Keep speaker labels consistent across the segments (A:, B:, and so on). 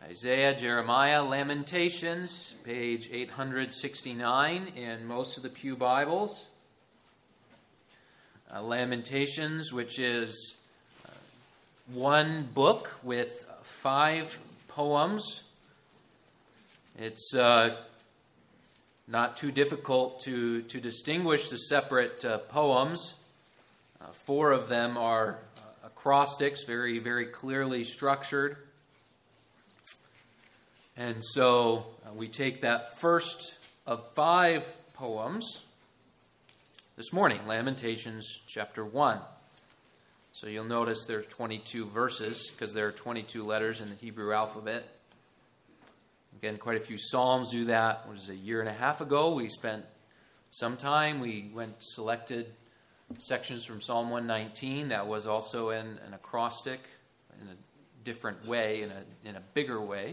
A: Isaiah, Jeremiah, Lamentations, page 869 in most of the Pew Bibles. Lamentations, which is one book with 5 poems. It's not too difficult to distinguish the separate poems. 4 of them are acrostics, very, very clearly structured. And so we take that first of 5 poems this morning, Lamentations chapter 1. So you'll notice there's 22 verses because there are 22 letters in the Hebrew alphabet. Again, quite a few psalms do that. It was a year and a half ago. We spent some time. We selected sections from Psalm 119. That was also in an acrostic in a different way, in a bigger way.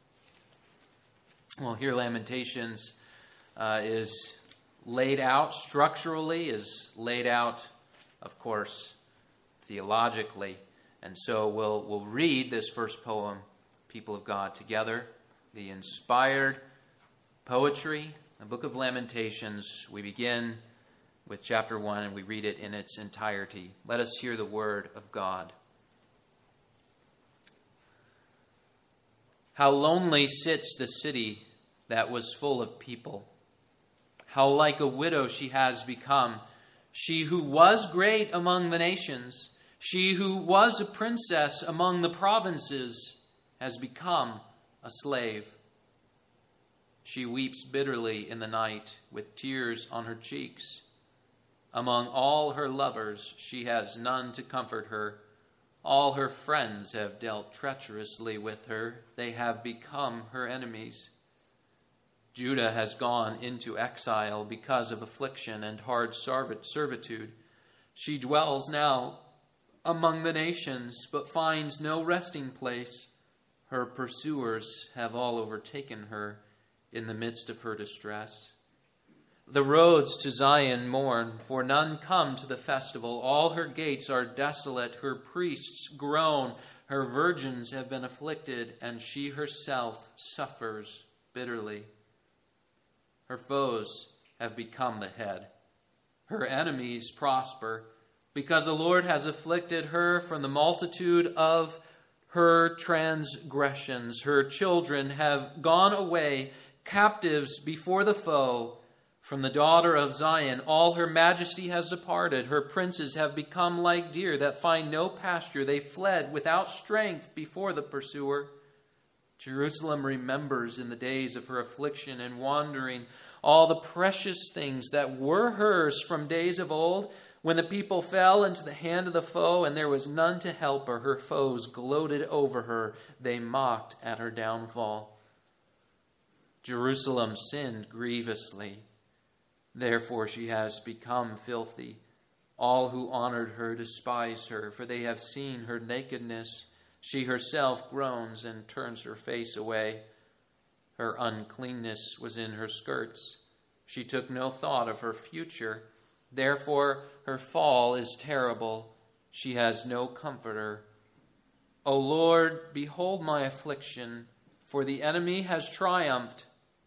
A: Well, here Lamentations is laid out structurally, is laid out, of course, theologically. And so we'll read this first poem, People of God, together. The inspired poetry, the book of Lamentations. We begin with chapter 1 and we read it in its entirety. Let us hear the word of God. How lonely sits the city that was full of people. How like a widow she has become. She who was great among the nations, she who was a princess among the provinces, has become a slave. She weeps bitterly in the night with tears on her cheeks. Among all her lovers, she has none to comfort her. All her friends have dealt treacherously with her. They have become her enemies. Judah has gone into exile because of affliction and hard servitude. She dwells now among the nations, but finds no resting place. Her pursuers have all overtaken her in the midst of her distress. The roads to Zion mourn, for none come to the festival. All her gates are desolate, her priests groan, her virgins have been afflicted, and she herself suffers bitterly. Her foes have become the head. Her enemies prosper, because the Lord has afflicted her from the multitude of her transgressions. Her children have gone away, captives before the foe. From the daughter of Zion, all her majesty has departed. Her princes have become like deer that find no pasture. They fled without strength before the pursuer. Jerusalem remembers in the days of her affliction and wandering all the precious things that were hers from days of old, when the people fell into the hand of the foe and there was none to help her. Her foes gloated over her. They mocked at her downfall. Jerusalem sinned grievously. Therefore she has become filthy. All who honored her despise her, for they have seen her nakedness. She herself groans and turns her face away. Her uncleanness was in her skirts. She took no thought of her future. Therefore her fall is terrible. She has no comforter. O Lord, behold my affliction, for the enemy has triumphed.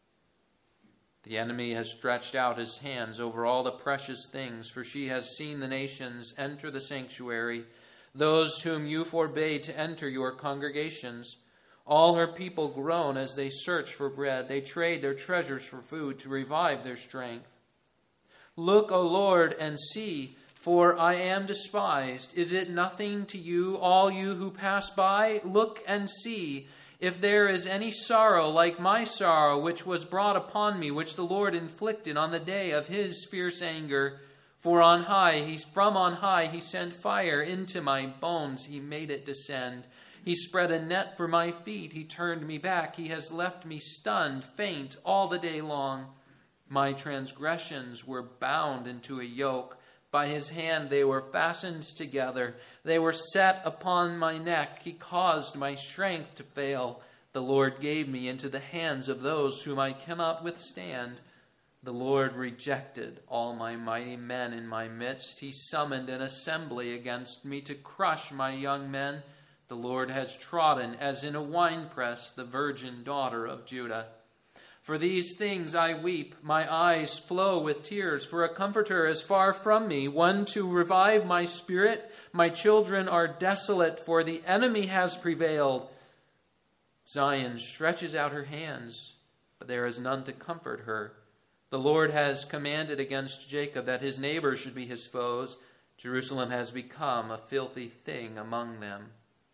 A: The enemy has stretched out his hands over all the precious things, for she has seen the nations enter the sanctuary, those whom you forbade to enter your congregations. All her people groan as they search for bread. They trade their treasures for food to revive their strength. Look, O Lord, and see, for I am despised. Is it nothing to you, all you who pass by? Look and see, if there is any sorrow like my sorrow, which was brought upon me, which the Lord inflicted on the day of his fierce anger. For from on high he sent fire into my bones. He made it descend. He spread a net for my feet. He turned me back. He has left me stunned, faint, all the day long. My transgressions were bound into a yoke. By his hand they were fastened together. They were set upon my neck. He caused my strength to fail. The Lord gave me into the hands of those whom I cannot withstand. The Lord rejected all my mighty men in my midst. He summoned an assembly against me to crush my young men. The Lord has trodden, as in a winepress, the virgin daughter of Judah. For these things I weep, my eyes flow with tears, for a comforter is far from me, one to revive my spirit. My children are desolate, for the enemy has prevailed. Zion stretches out her hands, but there is none to comfort her. The Lord has commanded against Jacob that his neighbors should be his foes. Jerusalem has become a filthy thing among them.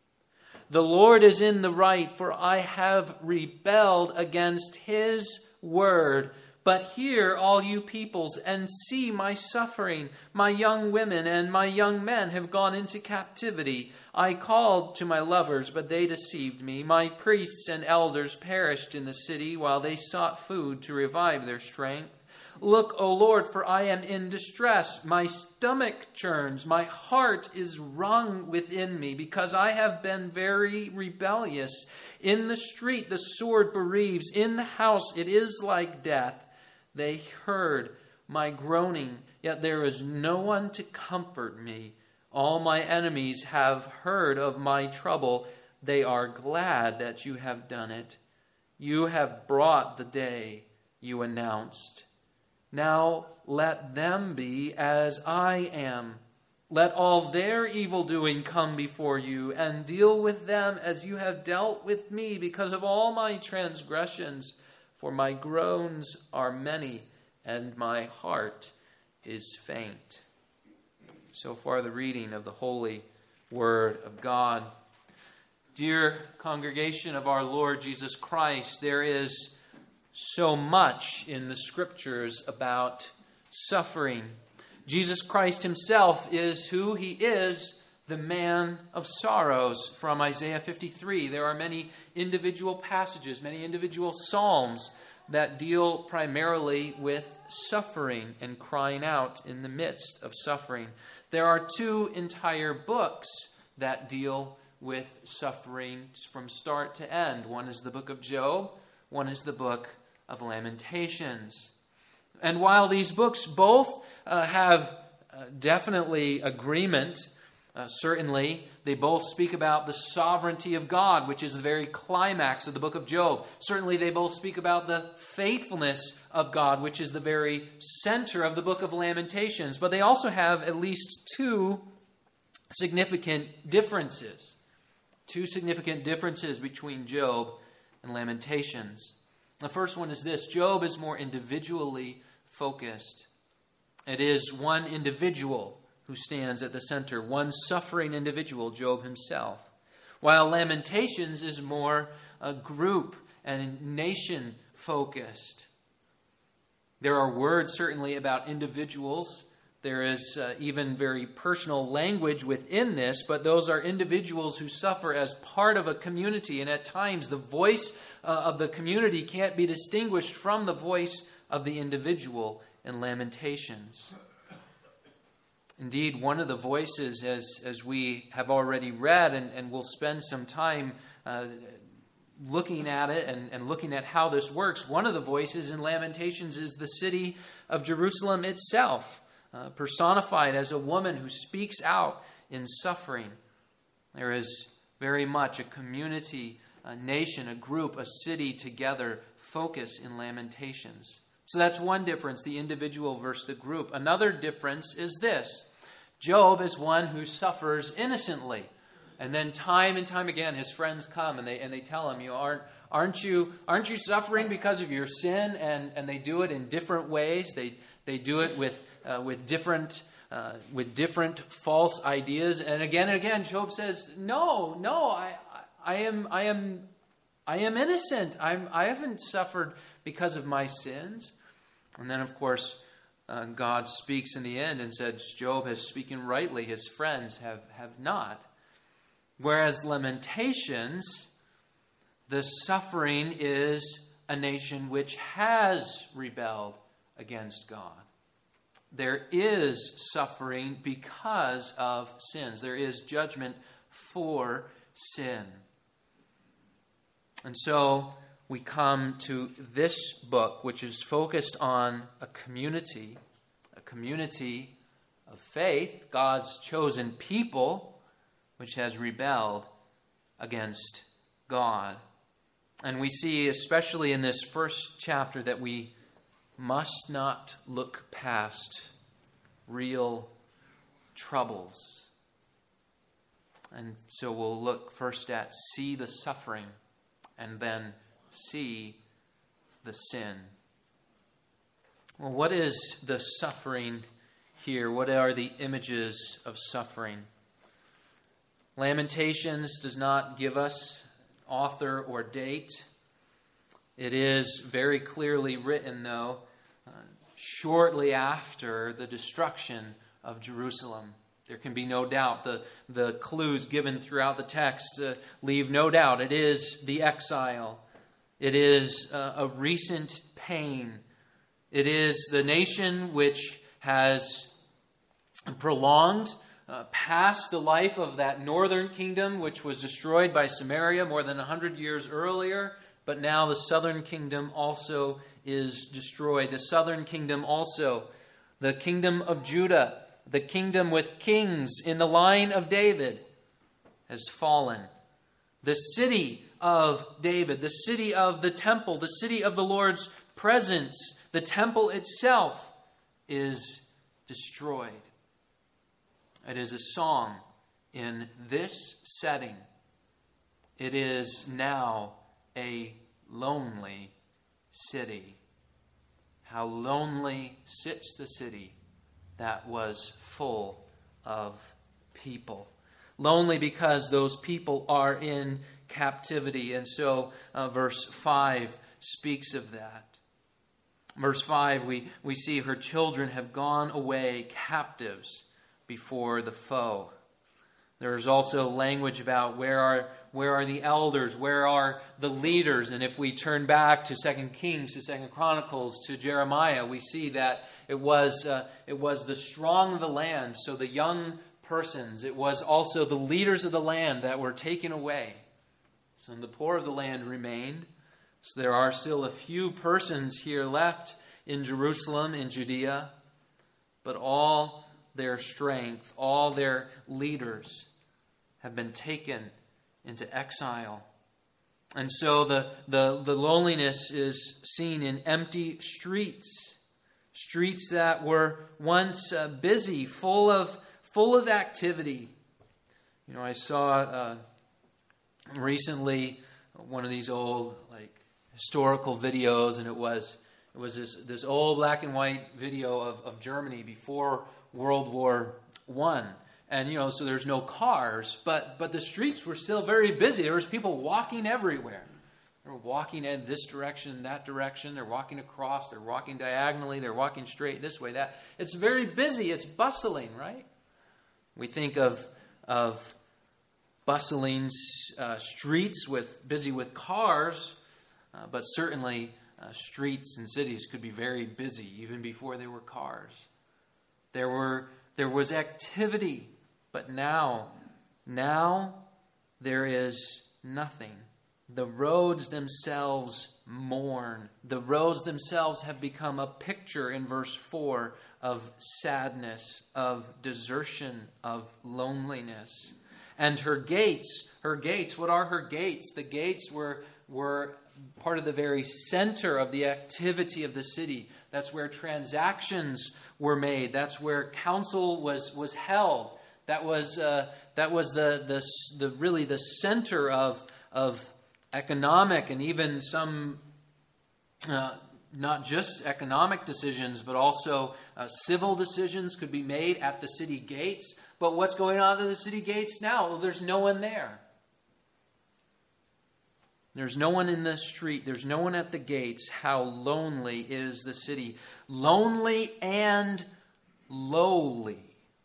A: The Lord is in the right, for I have rebelled against his word. But hear, all you peoples, and see my suffering. My young women and my young men have gone into captivity. I called to my lovers, but they deceived me. My priests and elders perished in the city while they sought food to revive their strength. Look, O Lord, for I am in distress. My stomach churns. My heart is wrung within me, because I have been very rebellious. In the street the sword bereaves. In the house it is like death. They heard my groaning, yet there is no one to comfort me. All my enemies have heard of my trouble. They are glad that you have done it. You have brought the day you announced. Now let them be as I am. Let all their evildoing come before you, and deal with them as you have dealt with me, because of all my transgressions. For my groans are many, and my heart is faint. So far, the reading of the holy word of God. Dear congregation of our Lord Jesus Christ, there is so much in the Scriptures about suffering. Jesus Christ himself is who he is, the man of sorrows, from Isaiah 53. There are many individual passages, many individual psalms that deal primarily with suffering and crying out in the midst of suffering. There are 2 entire books that deal with suffering from start to end. One is the book of Job, one is the book of Lamentations. And while these books both have definitely agreement, certainly they both speak about the sovereignty of God, which is the very climax of the book of Job. Certainly they both speak about the faithfulness of God, which is the very center of the book of Lamentations. But they also have at least 2 significant differences. 2 significant differences between Job and Lamentations. The first one is this: Job is more individually focused. It is one individual who stands at the center, one suffering individual, Job himself. While Lamentations is more a group and nation focused. There are words certainly about individuals. There is even very personal language within this, but those are individuals who suffer as part of a community, and at times the voice of the community can't be distinguished from the voice of the individual in Lamentations. Indeed, one of the voices, as we have already read, and we'll spend some time looking at it and looking at how this works, one of the voices in Lamentations is the city of Jerusalem itself, personified as a woman who speaks out in suffering. There is very much a community, a nation, a group, a city together focus in Lamentations. So that's one difference, the individual versus the group. Another difference is this: Job is one who suffers innocently. And then time and time again, his friends come and they tell him, aren't you suffering because of your sin? And they do it in different ways. They do it with different false ideas. And again, Job says, no, I am innocent. I haven't suffered because of my sins. And then, of course, God speaks in the end and says, Job has spoken rightly. His friends have not. Whereas Lamentations, the suffering is a nation which has rebelled against God. There is suffering because of sins. There is judgment for sin. And so we come to this book, which is focused on a community of faith, God's chosen people, which has rebelled against God. And we see, especially in this first chapter, that we must not look past real troubles. And so we'll look first at see the suffering and then see the sin. Well, what is the suffering here? What are the images of suffering? Lamentations does not give us author or date. It is very clearly written, though, shortly after the destruction of Jerusalem. There can be no doubt. The clues given throughout the text leave no doubt. It is the exile. It is a recent pain. It is the nation which has prolonged past the life of that northern kingdom, which was destroyed by Samaria more than 100 years earlier. But now the southern kingdom also is destroyed. The southern kingdom also, the kingdom of Judah, the kingdom with kings in the line of David, has fallen. The city of David, the city of the temple, the city of the Lord's presence, the temple itself is destroyed. It is a song in this setting. It is now a lonely city. How lonely sits the city that was full of people. Lonely because those people are in captivity. And so verse 5 speaks of that. Verse 5, we see her children have gone away captives before the foe. There's also language about where are the elders, where are the leaders. And if we turn back to 2 Kings, to 2 Chronicles, to Jeremiah, we see that it was the strong of the land, so the young persons. It was also the leaders of the land that were taken away. So the poor of the land remained. So there are still a few persons here left in Jerusalem, in Judea, but all their strength, all their leaders have been taken into exile. And so the loneliness is seen in empty streets. Streets that were once busy, full of activity. You know, I saw recently one of these old historical videos, and it was this old black and white video of Germany before World War I. And, so there's no cars, but the streets were still very busy. There was people walking everywhere. They were walking in this direction, that direction. They're walking across. They're walking diagonally. They're walking straight this way, that. It's very busy. It's bustling, right? We think of bustling streets busy with cars, but certainly streets and cities could be very busy even before there were cars. There was activity. But now there is nothing. The roads themselves mourn. The roads themselves have become a picture in verse 4 of sadness, of desertion, of loneliness. And her gates, what are her gates? The gates were part of the very center of the activity of the city. That's where transactions were made. That's where counsel was held. That was the really the center of economic and even some not just economic decisions, but also civil decisions could be made at the city gates. But what's going on at the city gates now? Well, there's no one there. There's no one in the street. There's no one at the gates. How lonely is the city? Lonely and lowly.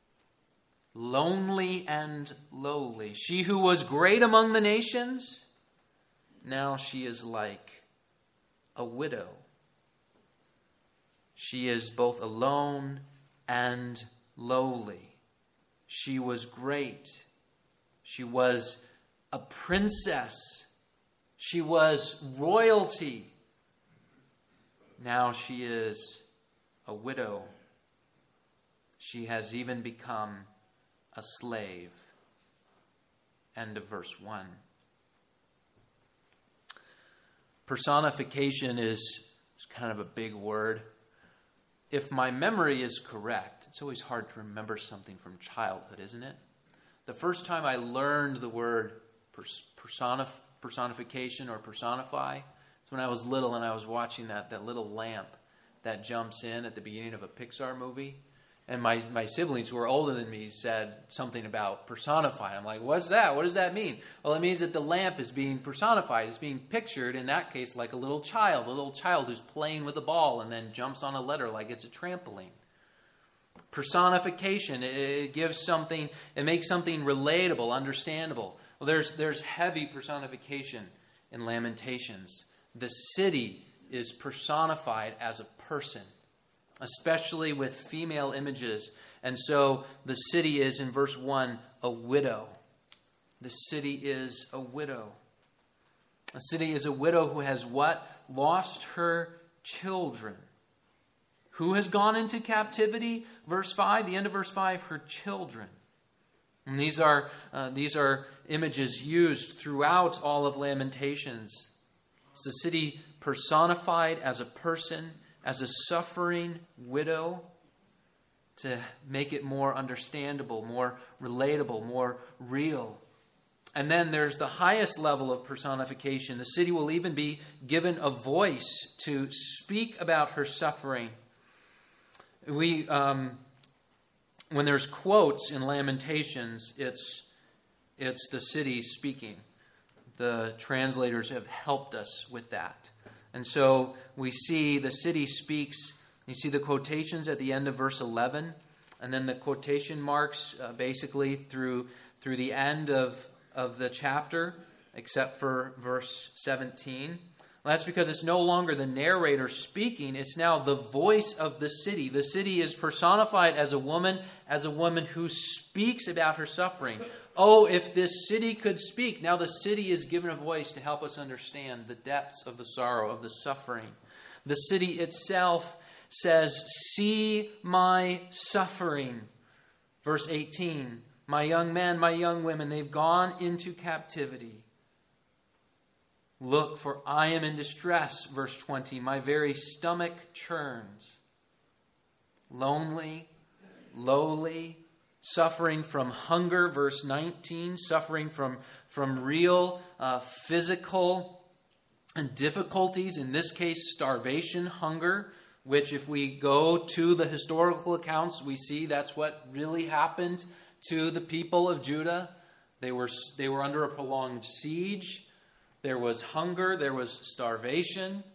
A: Lonely and lowly. She who was great among the nations, now she is like a widow. She is both alone and lowly. She was great. She was a princess. She was royalty. Now she is a widow. She has even become a slave. End of verse 1. Personification is kind of a big word. If my memory is correct, it's always hard to remember something from childhood, isn't it? The first time I learned the word personification or personify is when I was little and I was watching that little lamp that jumps in at the beginning of a Pixar movie. And my siblings who were older than me said something about personify. I'm like, what's that? What does that mean? Well, it means that the lamp is being personified. It's being pictured, in that case, like a little child who's playing with a ball and then jumps on a letter like it's a trampoline. Personification, it gives something, it makes something relatable, understandable. Well, there's heavy personification in Lamentations. The city is personified as a person, especially with female images. And so the city is, in verse 1, a widow. The city is a widow. A city is a widow who has what? Lost her children. Who has gone into captivity? Verse 5, the end of verse 5, her children. And these are images used throughout all of Lamentations. It's the city personified as a person, as a suffering widow, to make it more understandable, more relatable, more real. And then there's the highest level of personification. The city will even be given a voice to speak about her suffering. When there's quotes in Lamentations, it's the city speaking. The translators have helped us with that. And so we see the city speaks. You see the quotations at the end of verse 11, and then the quotation marks basically through the end of the chapter, except for verse 17. Well, that's because it's no longer the narrator speaking. It's now the voice of the city. The city is personified as a woman who speaks about her suffering. Oh, if this city could speak. Now the city is given a voice to help us understand the depths of the sorrow, of the suffering. The city itself says, "See my suffering." Verse 18, "My young men, my young women, they've gone into captivity. Look, for I am in distress." Verse 20, "My very stomach churns." Lonely, lowly, suffering from hunger. Verse 19, suffering from real physical difficulties. In this case, starvation, hunger, which if we go to the historical accounts, we see that's what really happened to the people of Judah. They were under a prolonged siege. There was hunger. There was starvation.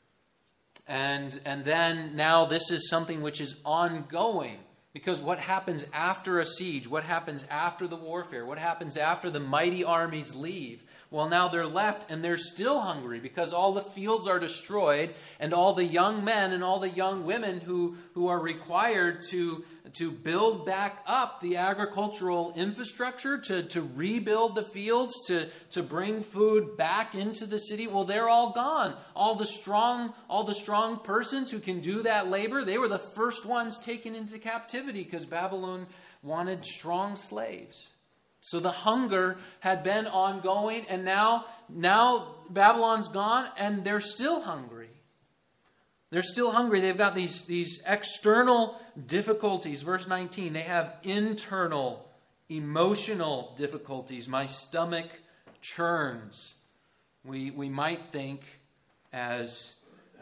A: And then now this is something which is ongoing. Because what happens after a siege? What happens after the warfare? What happens after the mighty armies leave? Well, now they're left and they're still hungry because all the fields are destroyed, and all the young men and all the young women who are required to build back up the agricultural infrastructure, to rebuild the fields, to bring food back into the city, well, they're all gone. All the strong persons who can do that labor, they were the first ones taken into captivity because Babylon wanted strong slaves. So the hunger had been ongoing, and now Babylon's gone, and they're still hungry. They're still hungry. They've got these external difficulties. Verse 19, they have internal, emotional difficulties. My stomach churns. We might think as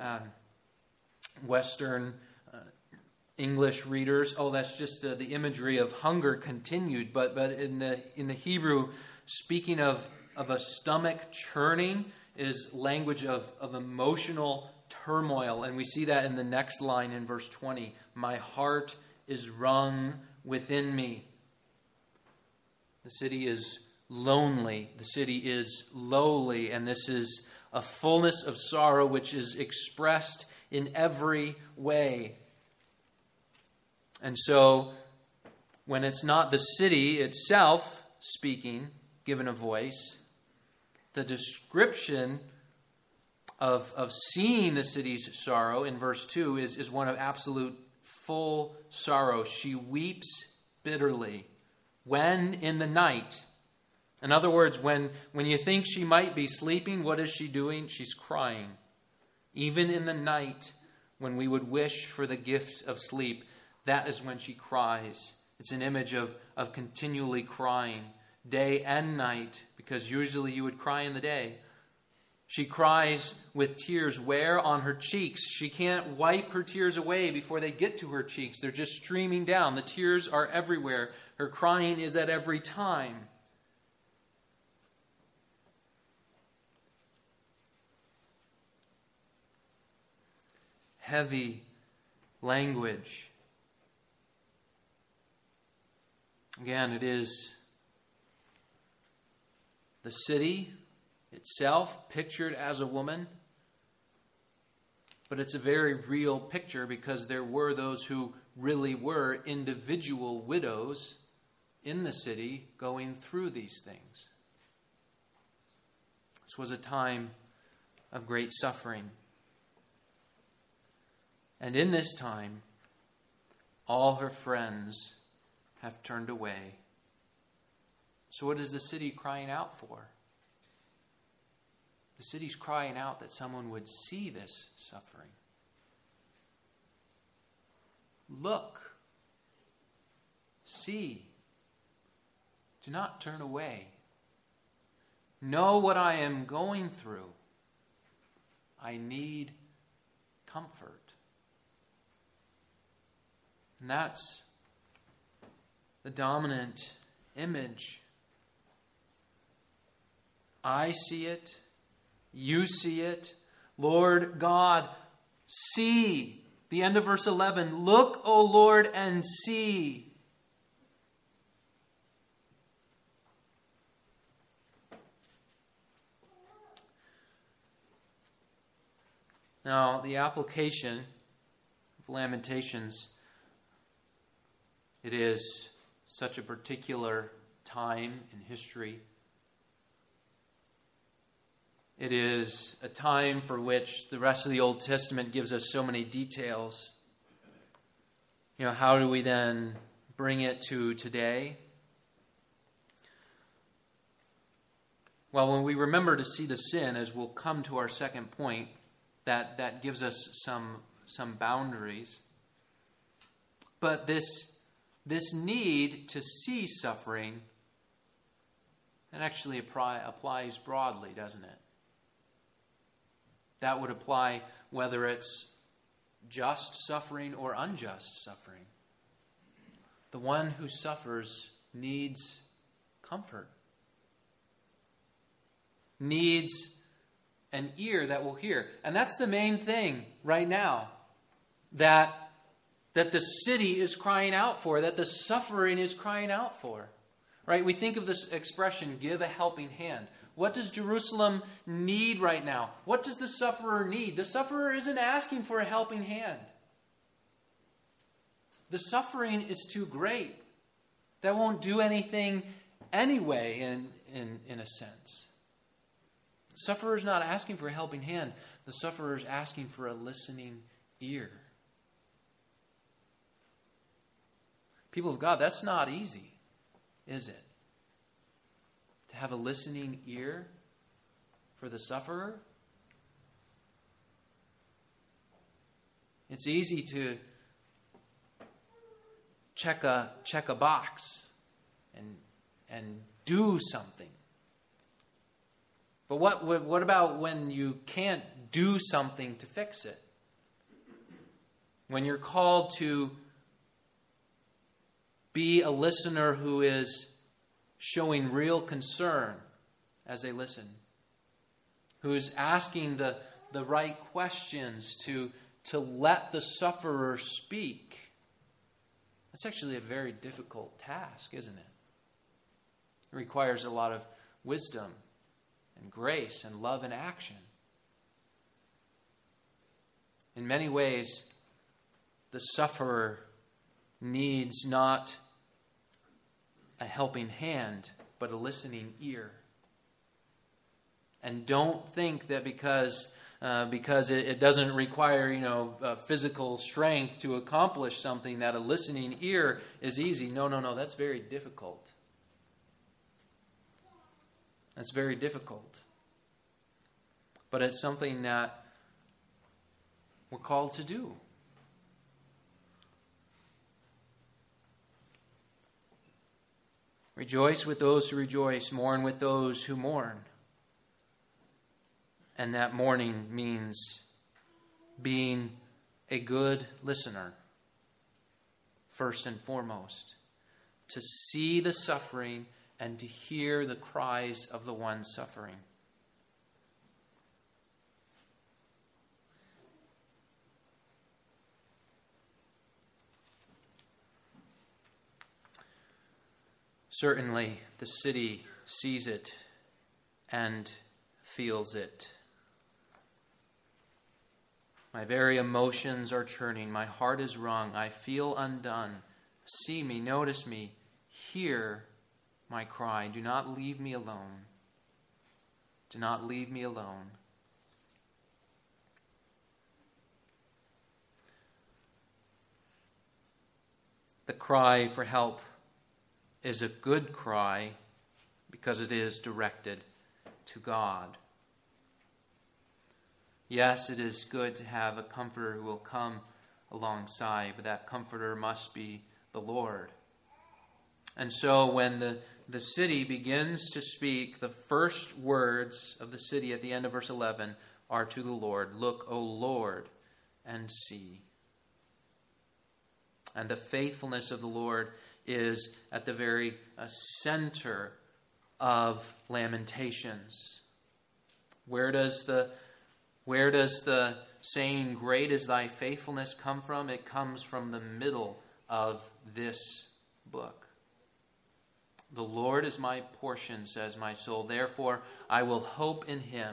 A: Western English readers, oh, that's just the imagery of hunger continued. But in the Hebrew, speaking of a stomach churning is language of emotional turmoil. And we see that in the next line in verse 20. My heart is wrung within me. The city is lonely. The city is lowly. And this is a fullness of sorrow which is expressed in every way. And so, when it's not the city itself speaking, given a voice, the description of seeing the city's sorrow in verse 2 is one of absolute full sorrow. She weeps bitterly when in the night In other words, when you think she might be sleeping, what is she doing? She's crying. Even in the night, when we would wish for the gift of sleep, that is when she cries. It's an image of continually crying, day and night, because usually you would cry in the day. She cries with tears where? On her cheeks. She can't wipe her tears away before they get to her cheeks. They're just streaming down. The tears are everywhere. Her crying is at every time. Heavy language. Again, it is the city itself pictured as a woman, but it's a very real picture because there were those who really were individual widows in the city going through these things. This was a time of great suffering. And in this time, all her friends have turned away. So what is the city crying out for? The city's crying out that someone would see this suffering. Look. See. Do not turn away. Know what I am going through. I need comfort. And that's the dominant image. I see it. You see it. Lord God, see. The end of verse 11. Look, O Lord, and see. Now, the application of Lamentations, it is such a particular time in history. It is a time for which the rest of the Old Testament gives us so many details. How do we then bring it to today? Well, when we remember to see the sin, as we'll come to our second point, that gives us some boundaries. But this need to see suffering, that actually applies broadly, doesn't it? That would apply whether it's just suffering or unjust suffering. The one who suffers needs comfort, needs an ear that will hear. And that's the main thing right now that the city is crying out for, that the suffering is crying out for. Right? We think of this expression, give a helping hand. What does Jerusalem need right now? What does the sufferer need? The sufferer isn't asking for a helping hand. The suffering is too great. That won't do anything anyway, in a sense. The sufferer is not asking for a helping hand. The sufferer is asking for a listening ear. People of God, that's not easy, is it? To have a listening ear for the sufferer? It's easy to check a box and do something. But what about when you can't do something to fix it? When you're called to be a listener who is showing real concern as they listen, who's asking the right questions to let the sufferer speak. That's actually a very difficult task, isn't it? It requires a lot of wisdom and grace and love and action. In many ways, the sufferer needs not a helping hand, but a listening ear. And don't think that because it doesn't require physical strength to accomplish something, that a listening ear is easy. No, that's very difficult. It's very difficult. But it's something that we're called to do. Rejoice with those who rejoice, mourn with those who mourn. And that mourning means being a good listener, first and foremost, to see the suffering and to hear the cries of the one suffering. Certainly, the city sees it and feels it. My very emotions are churning. My heart is wrung. I feel undone. See me, notice me, hear my cry. Do not leave me alone. Do not leave me alone. The cry for help is a good cry because it is directed to God. Yes, it is good to have a comforter who will come alongside, but that comforter must be the Lord. And so when the city begins to speak, the first words of the city at the end of verse 11 are to the Lord. Look, O Lord, and see. And the faithfulness of the Lord is at the very center of Lamentations. Where does the saying, great is thy faithfulness, come from? It comes from the middle of this book. The Lord is my portion, says my soul. Therefore, I will hope in him.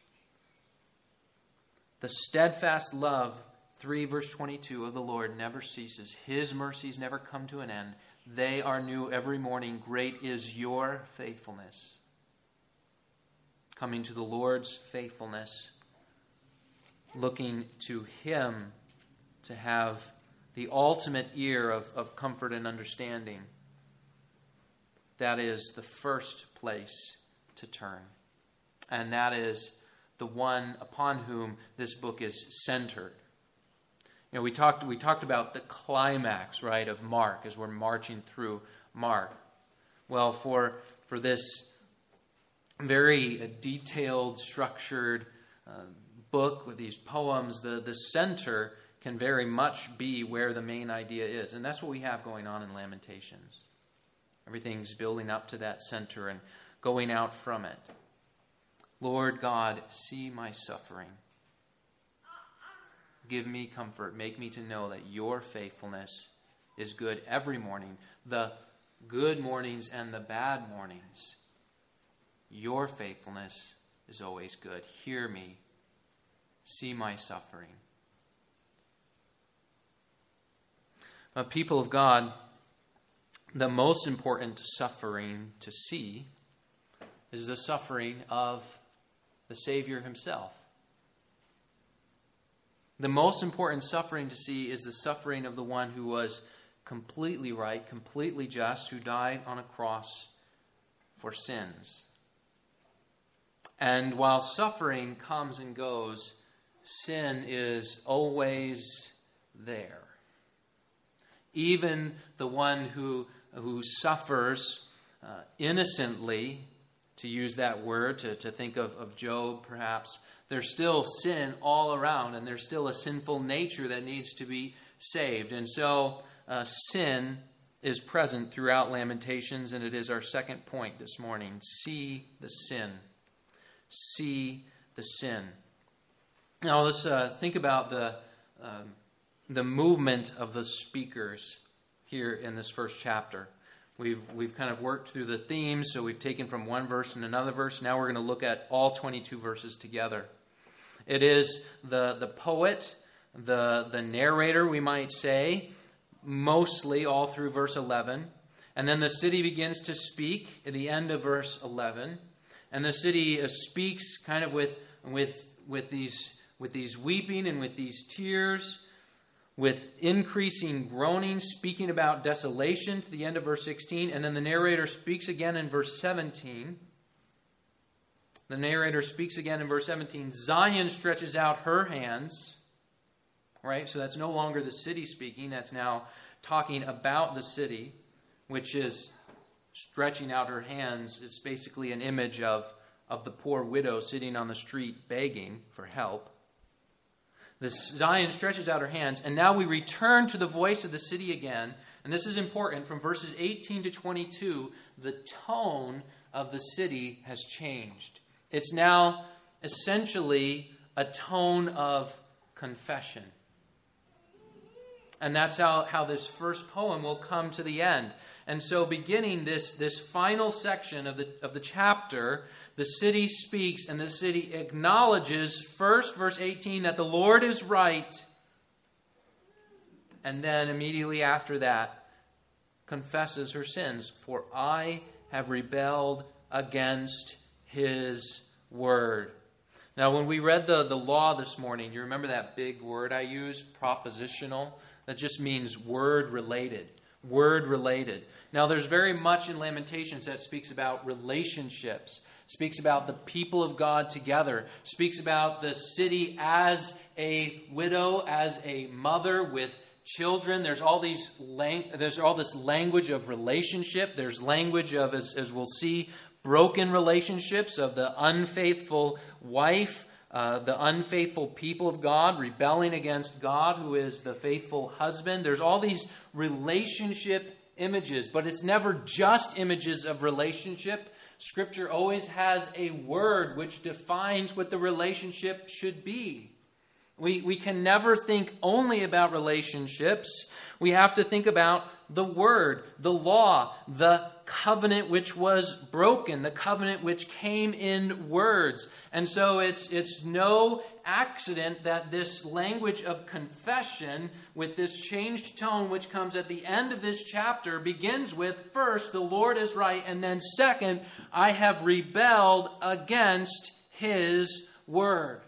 A: The steadfast love, 3 verse 22 of the Lord never ceases. His mercies never come to an end. They are new every morning. Great is your faithfulness. Coming to the Lord's faithfulness, looking to him to have the ultimate ear of comfort and understanding. That is the first place to turn. And that is the one upon whom this book is centered. You know, we talked about the climax, right, of Mark as we're marching through Mark. Well, for this very detailed, structured book with these poems, the center can very much be where the main idea is. And that's what we have going on in Lamentations. Everything's building up to that center and going out from it. Lord God, see my suffering. Give me comfort. Make me to know that your faithfulness is good every morning. The good mornings and the bad mornings. Your faithfulness is always good. Hear me. See my suffering. People of God, the most important suffering to see is the suffering of the Savior himself. The most important suffering to see is the suffering of the one who was completely right, completely just, who died on a cross for sins. And while suffering comes and goes, sin is always there. Even the one who suffers innocently, to use that word, to think of Job perhaps, there's still sin all around, and there's still a sinful nature that needs to be saved. And so sin is present throughout Lamentations, and it is our second point this morning. See the sin. See the sin. Now let's think about the movement of the speakers here in this first chapter. We've kind of worked through the themes, so we've taken from one verse and another verse. Now we're going to look at all 22 verses together. It is the poet, the narrator, we might say, mostly all through verse 11. And then the city begins to speak at the end of verse 11. And the city speaks kind of with these weeping and with these tears, with increasing groaning, speaking about desolation to the end of verse 16. And then the narrator speaks again in verse 17. The narrator speaks again in verse 17. Zion stretches out her hands. Right? So that's no longer the city speaking. That's now talking about the city, which is stretching out her hands. It's basically an image of the poor widow sitting on the street begging for help. The Zion stretches out her hands, and now we return to the voice of the city again. And this is important. From verses 18 to 22, the tone of the city has changed. It's now essentially a tone of confession. And that's how this first poem will come to the end. And so beginning this final section of the chapter, the city speaks and the city acknowledges first, verse 18, that the Lord is right. And then immediately after that, confesses her sins. For I have rebelled against his word. Now, when we read the law this morning, you remember that big word I used, propositional? That just means word related. Word related. Now, there's very much in Lamentations that speaks about relationships, speaks about the people of God together, speaks about the city as a widow, as a mother with children. There's all this language of relationship. There's language of, as we'll see, broken relationships of the unfaithful wife, the unfaithful people of God rebelling against God, who is the faithful husband. There's all these relationship images, but it's never just images of relationship. Scripture always has a word which defines what the relationship should be. We can never think only about relationships. We have to think about the word, the law, the covenant which was broken, the covenant which came in words. And so it's no accident that this language of confession with this changed tone which comes at the end of this chapter begins with, first, the Lord is right, and then second, I have rebelled against his word.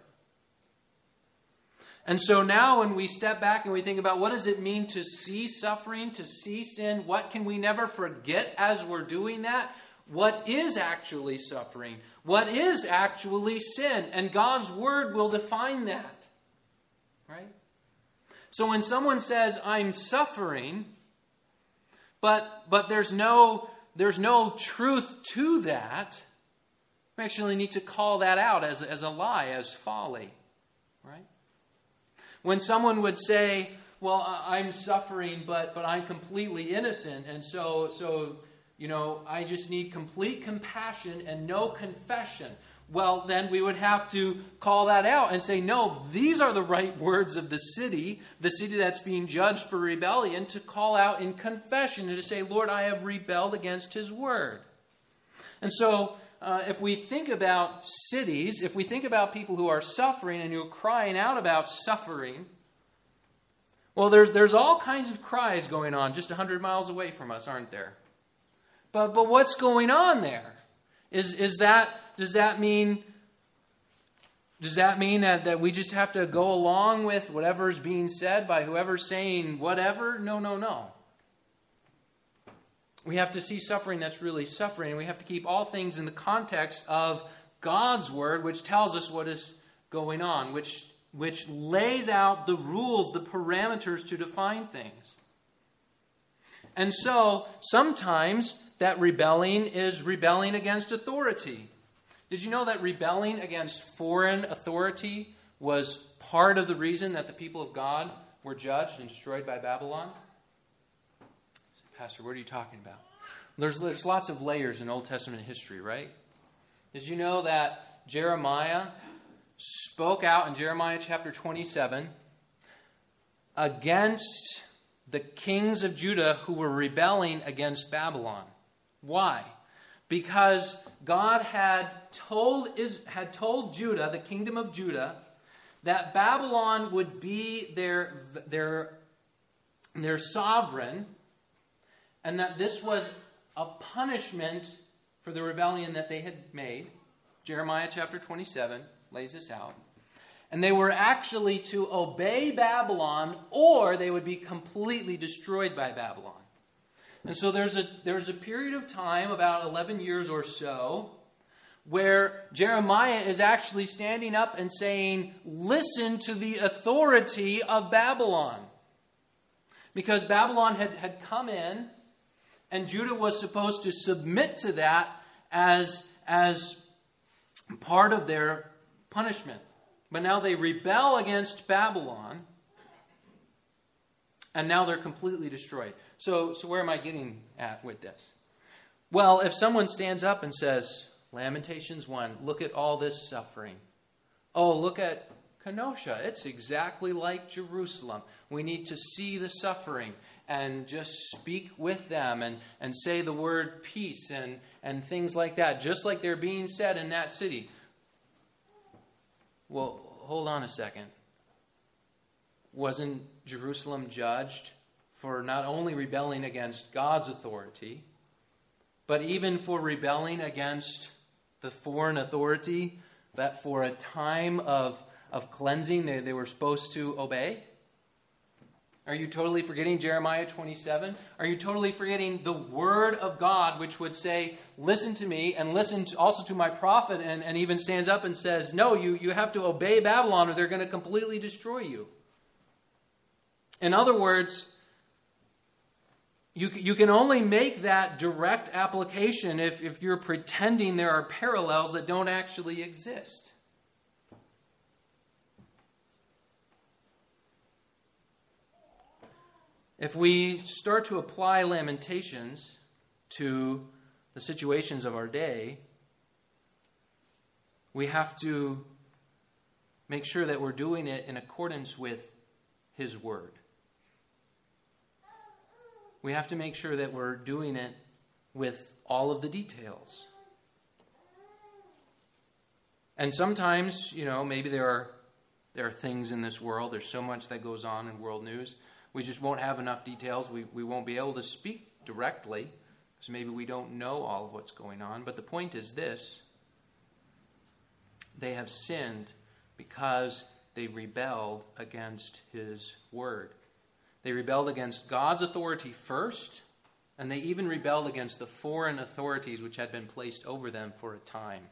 A: And so now when we step back and we think about what does it mean to see suffering, to see sin, what can we never forget as we're doing that? What is actually suffering? What is actually sin? And God's word will define that. Right? So when someone says, I'm suffering, but there's no truth to that, we actually need to call that out as a lie, as folly. Right? When someone would say, well, I'm suffering, but I'm completely innocent, and so I just need complete compassion and no confession. Well, then we would have to call that out and say, no, these are the right words of the city that's being judged for rebellion, to call out in confession and to say, Lord, I have rebelled against his word. And so if we think about cities, if we think about people who are suffering and who are crying out about suffering, well, there's all kinds of cries going on just 100 miles away from us, aren't there? But what's going on there? Does that mean that we just have to go along with whatever's being said by whoever's saying whatever? No. We have to see suffering that's really suffering, and we have to keep all things in the context of God's word, which tells us what is going on, which lays out the rules, the parameters to define things. And so, sometimes that rebelling is rebelling against authority. Did you know that rebelling against foreign authority was part of the reason that the people of God were judged and destroyed by Babylon? Pastor, what are you talking about? There's lots of layers in Old Testament history, right? Did you know that Jeremiah spoke out in Jeremiah chapter 27 against the kings of Judah who were rebelling against Babylon? Why? Because God had told Judah, the kingdom of Judah, that Babylon would be their sovereign, and that this was a punishment for the rebellion that they had made. Jeremiah chapter 27 lays this out. And they were actually to obey Babylon, or they would be completely destroyed by Babylon. And so there's a period of time, about 11 years or so, where Jeremiah is actually standing up and saying, listen to the authority of Babylon. Because Babylon had come in, and Judah was supposed to submit to that as part of their punishment. But now they rebel against Babylon, and now they're completely destroyed. So where am I getting at with this? Well, if someone stands up and says, Lamentations 1, look at all this suffering. Oh, look at Kenosha. It's exactly like Jerusalem. We need to see the suffering and just speak with them and say the word peace and things like that, just like they're being said in that city. Well, hold on a second. Wasn't Jerusalem judged for not only rebelling against God's authority, but even for rebelling against the foreign authority that for a time of cleansing they were supposed to obey? Are you totally forgetting Jeremiah 27? Are you totally forgetting the word of God, which would say, listen to me and listen also to my prophet, and even stands up and says, no, you have to obey Babylon or they're going to completely destroy you. In other words, you can only make that direct application if you're pretending there are parallels that don't actually exist. If we start to apply Lamentations to the situations of our day, we have to make sure that we're doing it in accordance with His Word. We have to make sure that we're doing it with all of the details. And sometimes, maybe there are things in this world, there's so much that goes on in world news, we just won't have enough details. We won't be able to speak directly because maybe we don't know all of what's going on. But the point is this: they have sinned because they rebelled against His Word. They rebelled against God's authority first, and they even rebelled against the foreign authorities which had been placed over them for a time.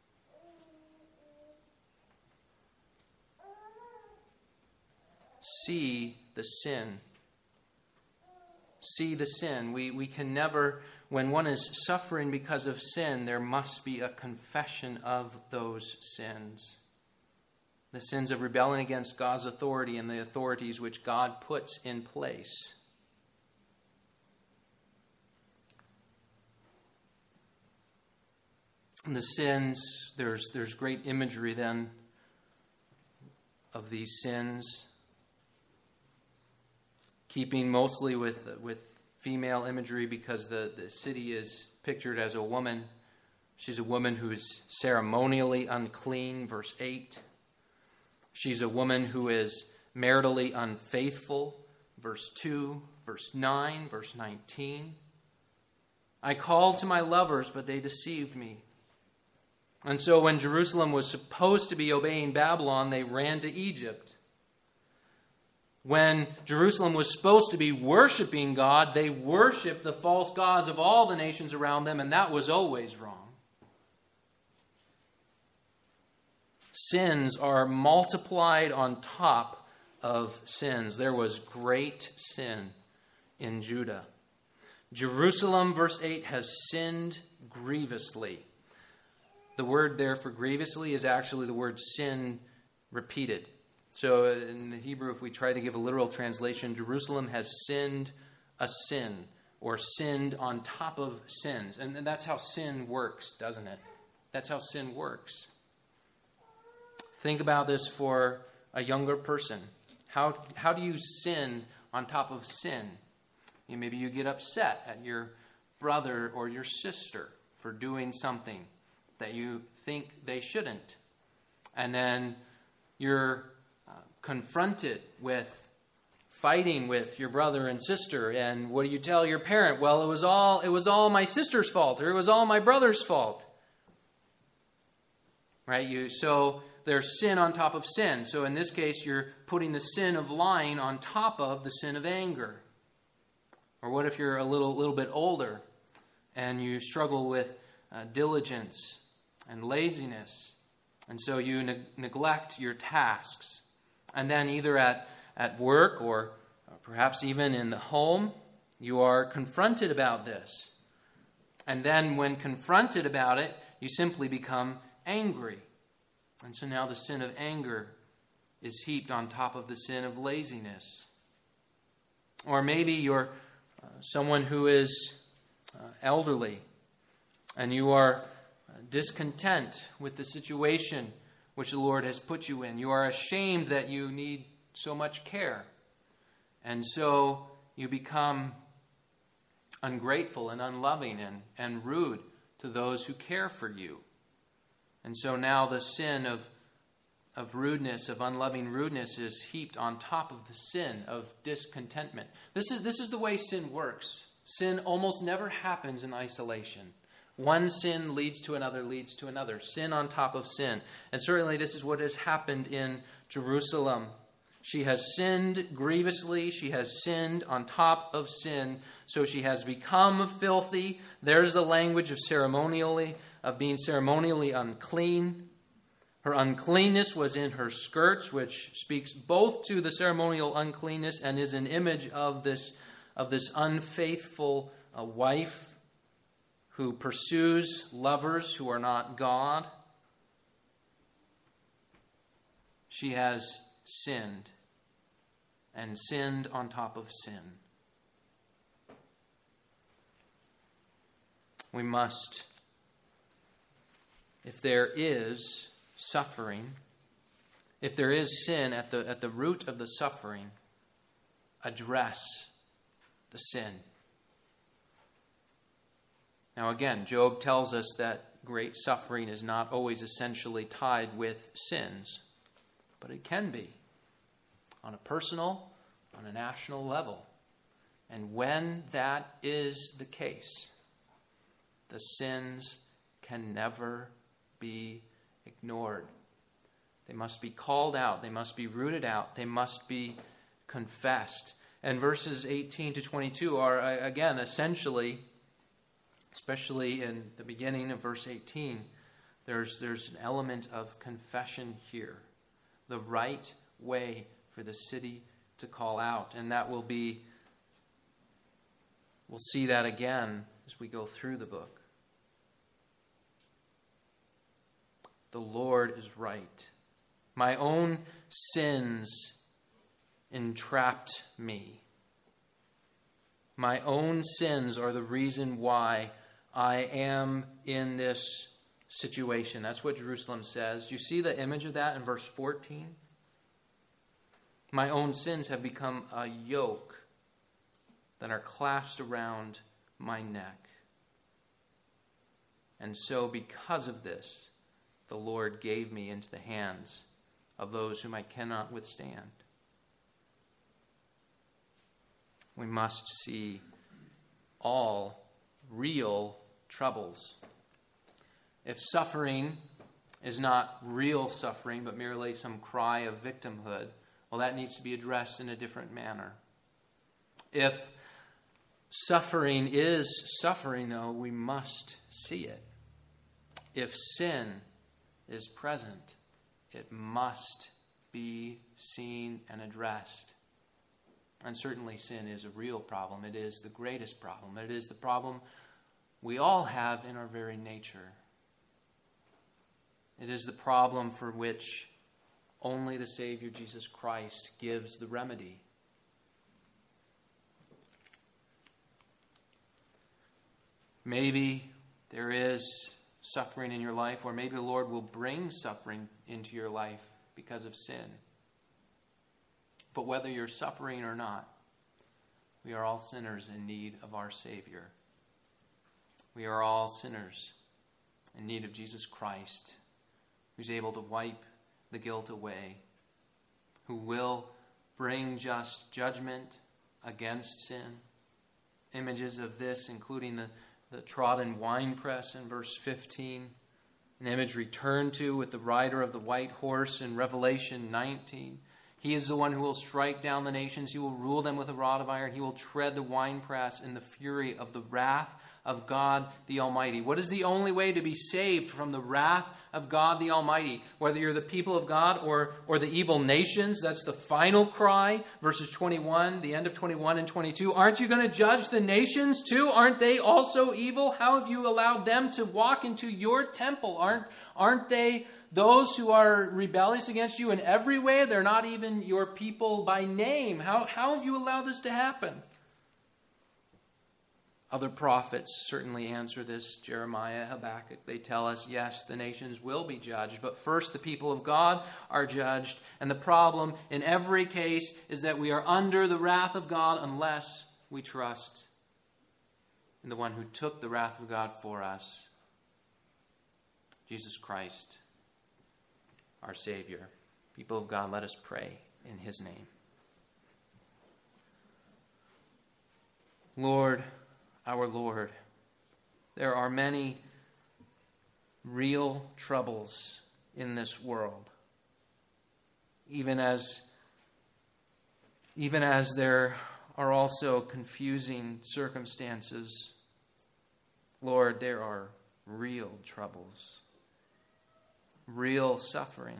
A: See the sin. See the sin. We can never, when one is suffering because of sin, there must be a confession of those sins. The sins of rebelling against God's authority and the authorities which God puts in place. And the sins, there's great imagery then of these sins. Keeping mostly with female imagery because the city is pictured as a woman. She's a woman who is ceremonially unclean, verse 8. She's a woman who is maritally unfaithful, verse 2, verse 9, verse 19. I called to my lovers, but they deceived me. And so when Jerusalem was supposed to be obeying Babylon, they ran to Egypt. When Jerusalem was supposed to be worshiping God, they worshiped the false gods of all the nations around them, and that was always wrong. Sins are multiplied on top of sins. There was great sin in Judah. Jerusalem, verse 8, has sinned grievously. The word there for grievously is actually the word sin repeated. So in the Hebrew, if we try to give a literal translation, Jerusalem has sinned a sin, or sinned on top of sins. And that's how sin works, doesn't it? That's how sin works. Think about this for a younger person. How do you sin on top of sin? Maybe you get upset at your brother or your sister for doing something that you think they shouldn't. And then you're confronted with fighting with your brother and sister, and what do you tell your parent? Well, it was all my sister's fault, or it was all my brother's fault. Right? So there's sin on top of sin. So in this case, you're putting the sin of lying on top of the sin of anger. Or what if you're a little bit older and you struggle with diligence and laziness. And so you neglect your tasks. And then either at work or perhaps even in the home, you are confronted about this. And then when confronted about it, you simply become angry. And so now the sin of anger is heaped on top of the sin of laziness. Or maybe you're someone who is elderly, and you are discontent with the situation which the Lord has put you in. You are ashamed that you need so much care. And so you become ungrateful and unloving and rude to those who care for you. And so now the sin of rudeness, of unloving rudeness, is heaped on top of the sin of discontentment. This is the way sin works. Sin almost never happens in isolation. One sin leads to another, leads to another. Sin on top of sin. And certainly this is what has happened in Jerusalem. She has sinned grievously. She has sinned on top of sin. So she has become filthy. There's the language of being ceremonially unclean. Her uncleanness was in her skirts, which speaks both to the ceremonial uncleanness and is an image of this unfaithful wife who pursues lovers who are not God. She has sinned, and sinned on top of sin. We must, if there is suffering, if there is sin at the root of the suffering, address the sin. Now again, Job tells us that great suffering is not always essentially tied with sins, but it can be on a personal, on a national level. And when that is the case, the sins can never be ignored. They must be called out. They must be rooted out. They must be confessed. And verses 18 to 22 are, again, essentially, especially in the beginning of verse 18, there's an element of confession here. The right way for the city to call out. And that will be, we'll see that again as we go through the book. The Lord is right. My own sins entrapped me. My own sins are the reason why I am in this situation. That's what Jerusalem says. You see the image of that in verse 14? My own sins have become a yoke that are clasped around my neck. And so because of this, the Lord gave me into the hands of those whom I cannot withstand. We must see all real troubles. If suffering is not real suffering, but merely some cry of victimhood, well, that needs to be addressed in a different manner. If suffering is suffering, though, we must see it. If sin is present, it must be seen and addressed. And certainly sin is a real problem. It is the greatest problem. It is the problem we all have in our very nature. It is the problem for which only the Savior Jesus Christ gives the remedy. Maybe there is suffering in your life, or maybe the Lord will bring suffering into your life because of sin. But whether you're suffering or not, we are all sinners in need of our Savior. We are all sinners in need of Jesus Christ, who's able to wipe the guilt away, who will bring just judgment against sin. Images of this, including the trodden winepress in verse 15, an image returned to with the rider of the white horse in Revelation 19. He is the one who will strike down the nations. He will rule them with a rod of iron. He will tread the winepress in the fury of the wrath of God the Almighty. What is the only way to be saved from the wrath of God the Almighty? Whether you're the people of God or the evil nations, that's the final cry. Verses 21, the end of 21 and 22. Aren't you going to judge the nations too? Aren't they also evil? How have you allowed them to walk into your temple? Aren't they those who are rebellious against you in every way? They're not even your people by name. How have you allowed this to happen? Other prophets certainly answer this. Jeremiah, Habakkuk, they tell us, yes, the nations will be judged, but first the people of God are judged. And the problem in every case is that we are under the wrath of God unless we trust in the one who took the wrath of God for us, Jesus Christ, our Savior. People of God, let us pray in His name. Lord, our Lord, there are many real troubles in this world. Even as there are also confusing circumstances, Lord, there are real troubles, real suffering.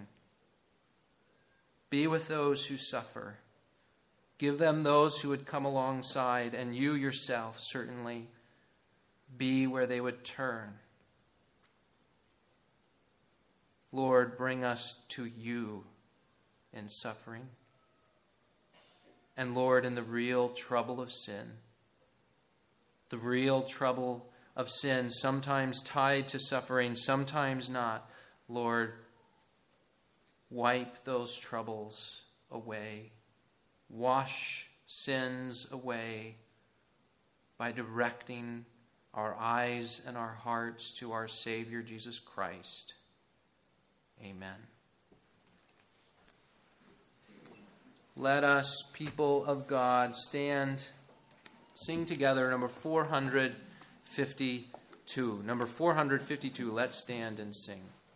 A: Be with those who suffer. Give them those who would come alongside, and you yourself certainly be where they would turn. Lord, bring us to you in suffering. And Lord, in the real trouble of sin, the real trouble of sin, sometimes tied to suffering, sometimes not, Lord, wipe those troubles away. Wash sins away by directing our eyes and our hearts to our Savior, Jesus Christ. Amen. Let us, people of God, stand, sing together number 452. Number 452, let's stand and sing.